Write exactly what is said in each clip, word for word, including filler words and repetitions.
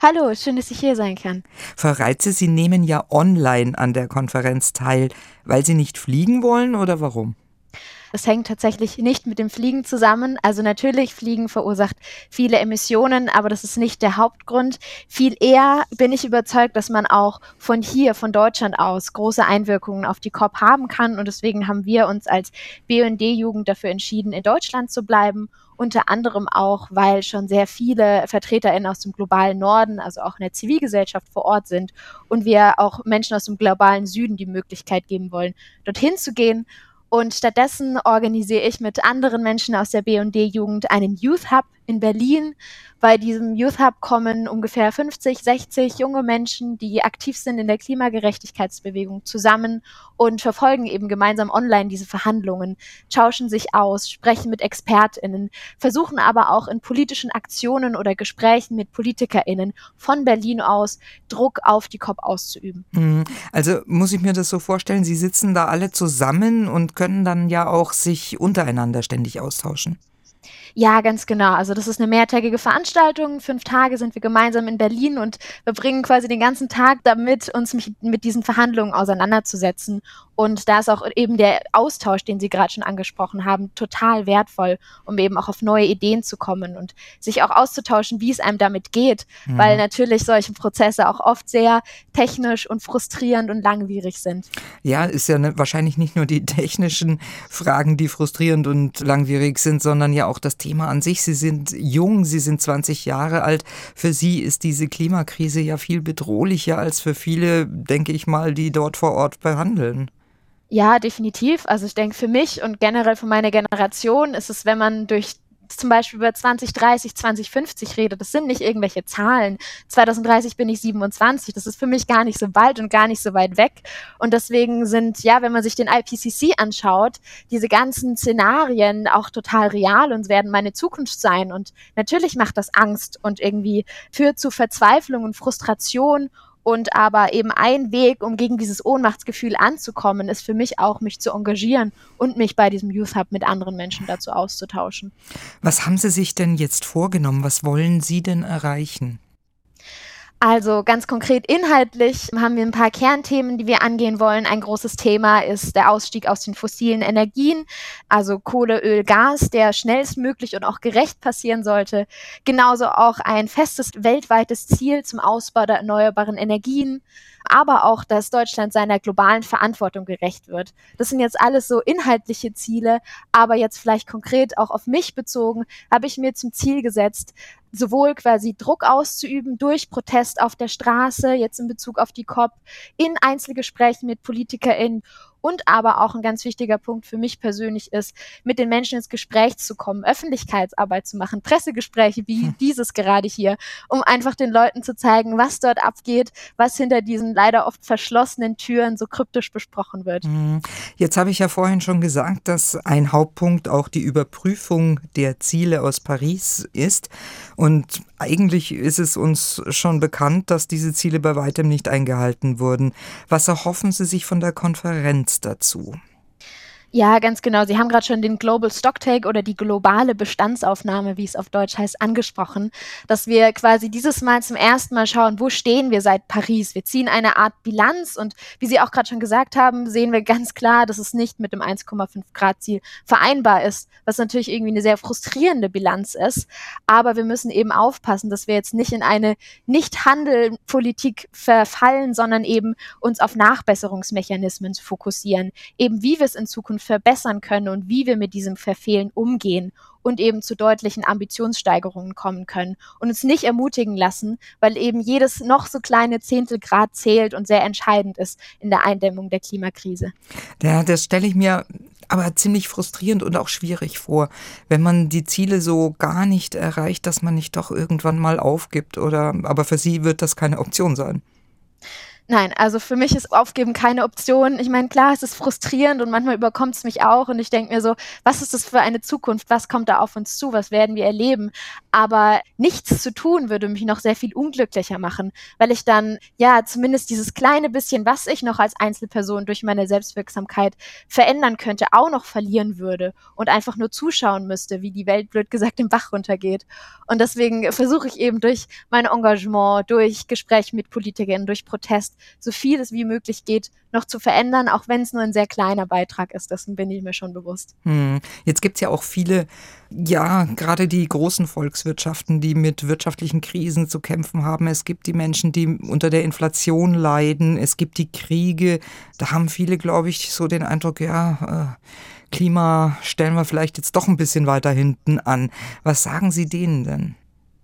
Hallo, schön, dass ich hier sein kann. Frau Reitze, Sie nehmen ja online an der Konferenz teil, weil Sie nicht fliegen wollen oder warum? Es hängt tatsächlich nicht mit dem Fliegen zusammen. Also natürlich, Fliegen verursacht viele Emissionen, aber das ist nicht der Hauptgrund. Viel eher bin ich überzeugt, dass man auch von hier, von Deutschland aus, große Einwirkungen auf die C O P haben kann. Und deswegen haben wir uns als B U N D-Jugend dafür entschieden, in Deutschland zu bleiben. Unter anderem auch, weil schon sehr viele VertreterInnen aus dem globalen Norden, also auch in der Zivilgesellschaft vor Ort sind und wir auch Menschen aus dem globalen Süden die Möglichkeit geben wollen, dorthin zu gehen. Und stattdessen organisiere ich mit anderen Menschen aus der B U N D-Jugend einen Youth Hub in Berlin. Bei diesem Youth Hub kommen ungefähr fünfzig, sechzig junge Menschen, die aktiv sind in der Klimagerechtigkeitsbewegung, zusammen und verfolgen eben gemeinsam online diese Verhandlungen, tauschen sich aus, sprechen mit ExpertInnen, versuchen aber auch in politischen Aktionen oder Gesprächen mit PolitikerInnen von Berlin aus Druck auf die C O P auszuüben. Mhm. Also muss ich mir das so vorstellen, Sie sitzen da alle zusammen und können dann ja auch sich untereinander ständig austauschen. Ja, ganz genau. Also das ist eine mehrtägige Veranstaltung. Fünf Tage sind wir gemeinsam in Berlin und verbringen quasi den ganzen Tag damit, uns mich mit diesen Verhandlungen auseinanderzusetzen. Und da ist auch eben der Austausch, den Sie gerade schon angesprochen haben, total wertvoll, um eben auch auf neue Ideen zu kommen und sich auch auszutauschen, wie es einem damit geht, weil Mhm. natürlich solche Prozesse auch oft sehr technisch und frustrierend und langwierig sind. Ja, ist ja ne, wahrscheinlich nicht nur die technischen Fragen, die frustrierend und langwierig sind, sondern ja auch das Thema an sich. Sie sind jung, Sie sind zwanzig Jahre alt. Für Sie ist diese Klimakrise ja viel bedrohlicher als für viele, denke ich mal, die dort vor Ort behandeln. Ja, definitiv. Also ich denke, für mich und generell für meine Generation ist es, wenn man durch zum Beispiel über zwanzig dreißig, zwanzig fünfzig redet, das sind nicht irgendwelche Zahlen. zwanzig dreißig bin ich siebenundzwanzig, das ist für mich gar nicht so bald und gar nicht so weit weg. Und deswegen sind, ja, wenn man sich den I P C C anschaut, diese ganzen Szenarien auch total real und werden meine Zukunft sein. Und natürlich macht das Angst und irgendwie führt zu Verzweiflung und Frustration. Und aber eben ein Weg, um gegen dieses Ohnmachtsgefühl anzukommen, ist für mich auch, mich zu engagieren und mich bei diesem Youth Hub mit anderen Menschen dazu auszutauschen. Was haben Sie sich denn jetzt vorgenommen? Was wollen Sie denn erreichen? Also ganz konkret inhaltlich haben wir ein paar Kernthemen, die wir angehen wollen. Ein großes Thema ist der Ausstieg aus den fossilen Energien, also Kohle, Öl, Gas, der schnellstmöglich und auch gerecht passieren sollte. Genauso auch ein festes weltweites Ziel zum Ausbau der erneuerbaren Energien, aber auch, dass Deutschland seiner globalen Verantwortung gerecht wird. Das sind jetzt alles so inhaltliche Ziele, aber jetzt vielleicht konkret auch auf mich bezogen, habe ich mir zum Ziel gesetzt, sowohl quasi Druck auszuüben durch Protest auf der Straße, jetzt in Bezug auf die C O P, in Einzelgesprächen mit PolitikerInnen und aber auch ein ganz wichtiger Punkt für mich persönlich ist, mit den Menschen ins Gespräch zu kommen, Öffentlichkeitsarbeit zu machen, Pressegespräche wie dieses gerade hier, um einfach den Leuten zu zeigen, was dort abgeht, was hinter diesen leider oft verschlossenen Türen so kryptisch besprochen wird. Mhm. Jetzt habe ich ja vorhin schon gesagt, dass ein Hauptpunkt auch die Überprüfung der Ziele aus Paris ist. Und eigentlich ist es uns schon bekannt, dass diese Ziele bei weitem nicht eingehalten wurden. Was erhoffen Sie sich von der Konferenz dazu? Ja, ganz genau. Sie haben gerade schon den Global Stocktake oder die globale Bestandsaufnahme, wie es auf Deutsch heißt, angesprochen, dass wir quasi dieses Mal zum ersten Mal schauen, wo stehen wir seit Paris. Wir ziehen eine Art Bilanz und wie Sie auch gerade schon gesagt haben, sehen wir ganz klar, dass es nicht mit dem eins Komma fünf Grad Ziel vereinbar ist, was natürlich irgendwie eine sehr frustrierende Bilanz ist. Aber wir müssen eben aufpassen, dass wir jetzt nicht in eine Nicht-Handel-Politik verfallen, sondern eben uns auf Nachbesserungsmechanismen fokussieren, eben wie wir es in Zukunft verbessern können und wie wir mit diesem Verfehlen umgehen und eben zu deutlichen Ambitionssteigerungen kommen können und uns nicht ermutigen lassen, weil eben jedes noch so kleine Zehntelgrad zählt und sehr entscheidend ist in der Eindämmung der Klimakrise. Ja, das stelle ich mir aber ziemlich frustrierend und auch schwierig vor, wenn man die Ziele so gar nicht erreicht, dass man nicht doch irgendwann mal aufgibt, oder? Aber für Sie wird das keine Option sein. Nein, also für mich ist Aufgeben keine Option. Ich meine, klar, es ist frustrierend und manchmal überkommt es mich auch und ich denke mir so, was ist das für eine Zukunft? Was kommt da auf uns zu? Was werden wir erleben? Aber nichts zu tun würde mich noch sehr viel unglücklicher machen, weil ich dann ja zumindest dieses kleine bisschen, was ich noch als Einzelperson durch meine Selbstwirksamkeit verändern könnte, auch noch verlieren würde und einfach nur zuschauen müsste, wie die Welt, blöd gesagt, den Bach runtergeht. Und deswegen versuche ich eben durch mein Engagement, durch Gespräche mit Politikern, durch Protest, so viel es wie möglich geht, noch zu verändern, auch wenn es nur ein sehr kleiner Beitrag ist. Dessen bin ich mir schon bewusst. Hm. Jetzt gibt es ja auch viele, ja, gerade die großen Volkswirtschaften, die mit wirtschaftlichen Krisen zu kämpfen haben. Es gibt die Menschen, die unter der Inflation leiden. Es gibt die Kriege. Da haben viele, glaube ich, so den Eindruck, ja, äh, Klima stellen wir vielleicht jetzt doch ein bisschen weiter hinten an. Was sagen Sie denen denn?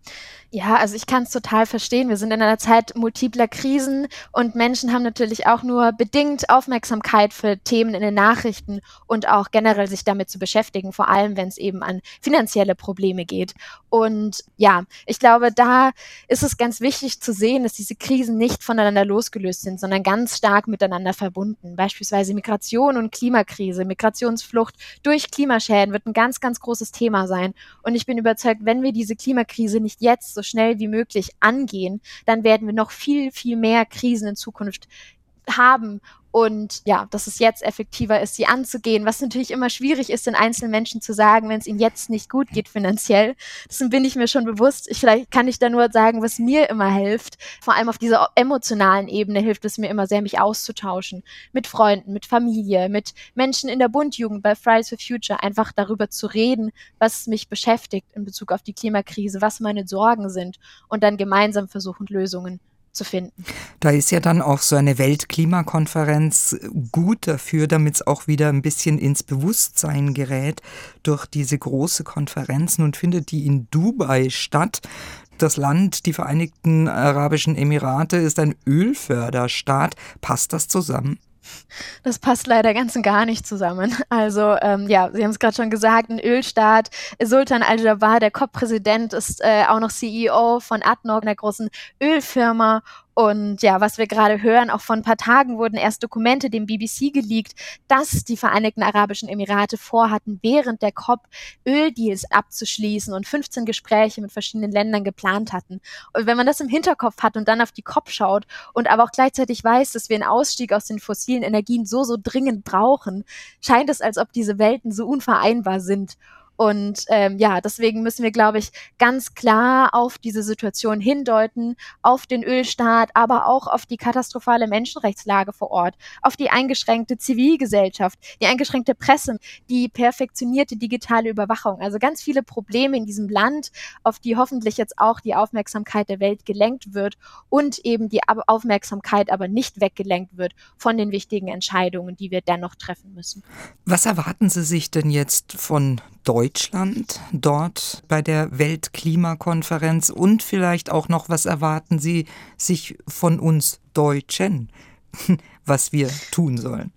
Ja, also ich kann es total verstehen. Wir sind in einer Zeit multipler Krisen und Menschen haben natürlich auch nur bedingt Aufmerksamkeit für Themen in den Nachrichten und auch generell sich damit zu beschäftigen, vor allem wenn es eben an finanzielle Probleme geht. Und ja, ich glaube, da ist es ganz wichtig zu sehen, dass diese Krisen nicht voneinander losgelöst sind, sondern ganz stark miteinander verbunden. Beispielsweise Migration und Klimakrise, Migrationsflucht durch Klimaschäden wird ein ganz, ganz großes Thema sein. Und ich bin überzeugt, wenn wir diese Klimakrise nicht jetzt so schnell wie möglich angehen, dann werden wir noch viel, viel mehr Krisen in Zukunft haben. Und ja, dass es jetzt effektiver ist, sie anzugehen, was natürlich immer schwierig ist, den einzelnen Menschen zu sagen, wenn es ihnen jetzt nicht gut geht finanziell. Dessen bin ich mir schon bewusst. Ich, vielleicht kann ich da nur sagen, was mir immer hilft. Vor allem auf dieser emotionalen Ebene hilft es mir immer sehr, mich auszutauschen. Mit Freunden, mit Familie, mit Menschen in der Bundjugend bei Fridays for Future. Einfach darüber zu reden, was mich beschäftigt in Bezug auf die Klimakrise, was meine Sorgen sind und dann gemeinsam versuchen, Lösungen zu finden. Da ist ja dann auch so eine Weltklimakonferenz gut dafür, damit es auch wieder ein bisschen ins Bewusstsein gerät durch diese große Konferenz. Nun findet die in Dubai statt. Das Land, die Vereinigten Arabischen Emirate, ist ein Ölförderstaat. Passt das zusammen? Das passt leider ganz und gar nicht zusammen. Also ähm, ja, Sie haben es gerade schon gesagt, ein Ölstaat. Sultan Al-Jaber, der C O P-Präsident, ist äh, auch noch C E O von A D N O C, einer großen Ölfirma. Und ja, was wir gerade hören, auch vor ein paar Tagen wurden erst Dokumente dem B B C geleakt, dass die Vereinigten Arabischen Emirate vorhatten, während der C O P Öldeals abzuschließen und fünfzehn Gespräche mit verschiedenen Ländern geplant hatten. Und wenn man das im Hinterkopf hat und dann auf die C O P schaut und aber auch gleichzeitig weiß, dass wir einen Ausstieg aus den fossilen Energien so, so dringend brauchen, scheint es, als ob diese Welten so unvereinbar sind. Und ähm, ja, deswegen müssen wir, glaube ich, ganz klar auf diese Situation hindeuten, auf den Ölstaat, aber auch auf die katastrophale Menschenrechtslage vor Ort, auf die eingeschränkte Zivilgesellschaft, die eingeschränkte Presse, die perfektionierte digitale Überwachung. Also ganz viele Probleme in diesem Land, auf die hoffentlich jetzt auch die Aufmerksamkeit der Welt gelenkt wird und eben die Aufmerksamkeit aber nicht weggelenkt wird von den wichtigen Entscheidungen, die wir dennoch treffen müssen. Was erwarten Sie sich denn jetzt von Deutschland dort bei der Weltklimakonferenz und vielleicht auch noch, was erwarten Sie sich von uns Deutschen, was wir tun sollen?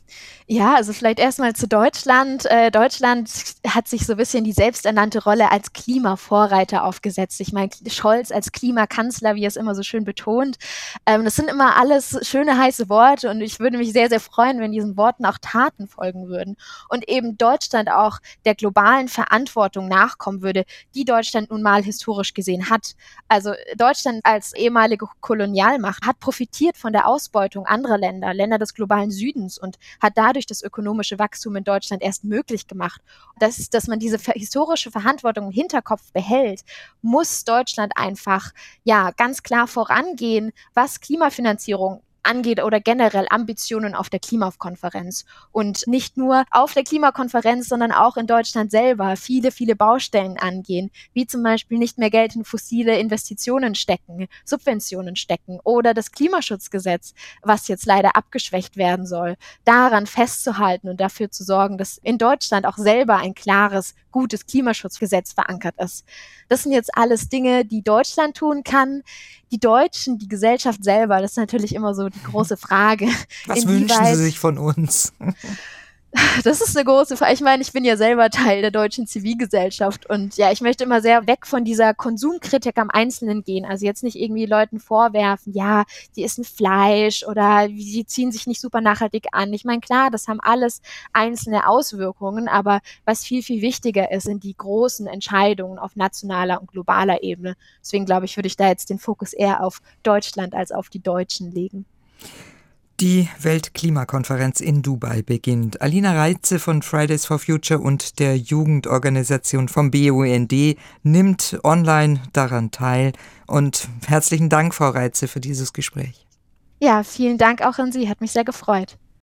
Ja, also vielleicht erstmal zu Deutschland. Äh, Deutschland hat sich so ein bisschen die selbsternannte Rolle als Klimavorreiter aufgesetzt. Ich meine, Scholz als Klimakanzler, wie er es immer so schön betont. Ähm, das sind immer alles schöne, heiße Worte und ich würde mich sehr, sehr freuen, wenn diesen Worten auch Taten folgen würden und eben Deutschland auch der globalen Verantwortung nachkommen würde, die Deutschland nun mal historisch gesehen hat. Also Deutschland als ehemalige Kolonialmacht hat profitiert von der Ausbeutung anderer Länder, Länder des globalen Südens und hat dadurch das ökonomische Wachstum in Deutschland erst möglich gemacht. Das, dass man diese historische Verantwortung im Hinterkopf behält, muss Deutschland einfach ja ganz klar vorangehen, was Klimafinanzierung angeht oder generell Ambitionen auf der Klimakonferenz. Und nicht nur auf der Klimakonferenz, sondern auch in Deutschland selber viele, viele Baustellen angehen, wie zum Beispiel nicht mehr Geld in fossile Investitionen stecken, Subventionen stecken oder das Klimaschutzgesetz, was jetzt leider abgeschwächt werden soll, daran festzuhalten und dafür zu sorgen, dass in Deutschland auch selber ein klares, gutes Klimaschutzgesetz verankert ist. Das sind jetzt alles Dinge, die Deutschland tun kann. Die Deutschen, die Gesellschaft selber, das ist natürlich immer so die große Frage. Was wünschen Sie sich von uns? Das ist eine große Frage. Ich meine, ich bin ja selber Teil der deutschen Zivilgesellschaft und ja, ich möchte immer sehr weg von dieser Konsumkritik am Einzelnen gehen. Also jetzt nicht irgendwie Leuten vorwerfen, ja, die essen Fleisch oder die ziehen sich nicht super nachhaltig an. Ich meine, klar, das haben alles einzelne Auswirkungen, aber was viel, viel wichtiger ist, sind die großen Entscheidungen auf nationaler und globaler Ebene. Deswegen glaube ich, würde ich da jetzt den Fokus eher auf Deutschland als auf die Deutschen legen. Die Weltklimakonferenz in Dubai beginnt. Alina Reitze von Fridays for Future und der Jugendorganisation vom B U N D nimmt online daran teil. Und herzlichen Dank, Frau Reitze, für dieses Gespräch. Ja, vielen Dank auch an Sie. Hat mich sehr gefreut.